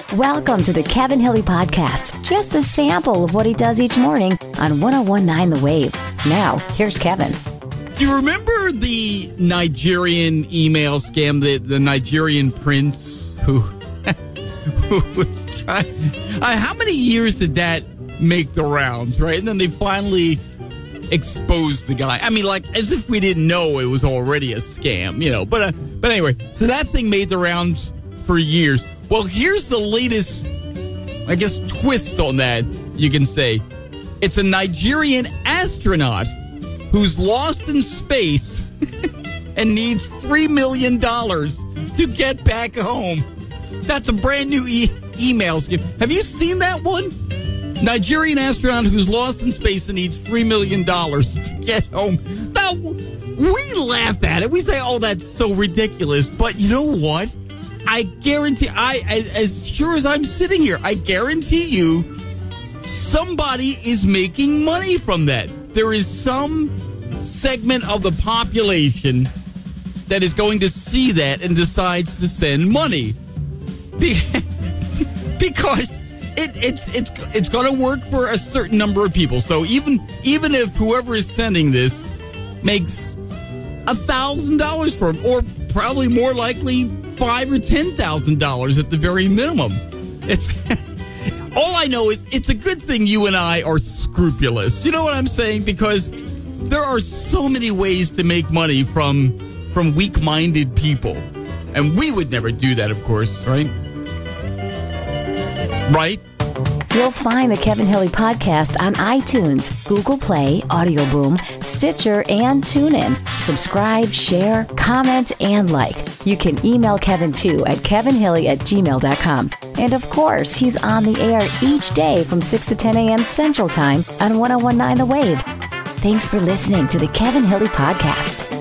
Welcome to the Kevin Hilly Podcast. Just a sample of what he does each morning on 101.9 The Wave. Now, here's Kevin. Do you remember the Nigerian email scam, the Nigerian prince who was trying... how many years did that make the rounds, right? And then they finally exposed the guy. I mean, like, as if we didn't know it was already a scam, you know. But anyway, so that thing made the rounds for years. Well, here's the latest, I guess, twist on that, you can say. It's a Nigerian astronaut who's lost in space and needs $3 million to get back home. That's a brand new email scheme. Have you seen that one? Nigerian astronaut who's lost in space and needs $3 million to get home. Now, we laugh at it. We say, oh, that's so ridiculous. But you know what? I guarantee, as sure as I'm sitting here, I guarantee you somebody is making money from that. There is some segment of the population that is going to see that and decides to send money. Because it's going to work for a certain number of people. So even if whoever is sending this makes $1,000 for him, or probably more likely $5,000 or $10,000 at the very minimum. It's all I know is it's a good thing you and I are scrupulous. You know what I'm saying? Because there are so many ways to make money from weak-minded people, and we would never do that, of course, right? Right? You'll find the Kevin Hilly Podcast on iTunes, Google Play, Audio Boom, Stitcher, and TuneIn. Subscribe, share, comment, and like. You can email Kevin, too, at kevinhilly@gmail.com. And, of course, he's on the air each day from 6 to 10 a.m. Central Time on 101.9 The Wave. Thanks for listening to the Kevin Hilly Podcast.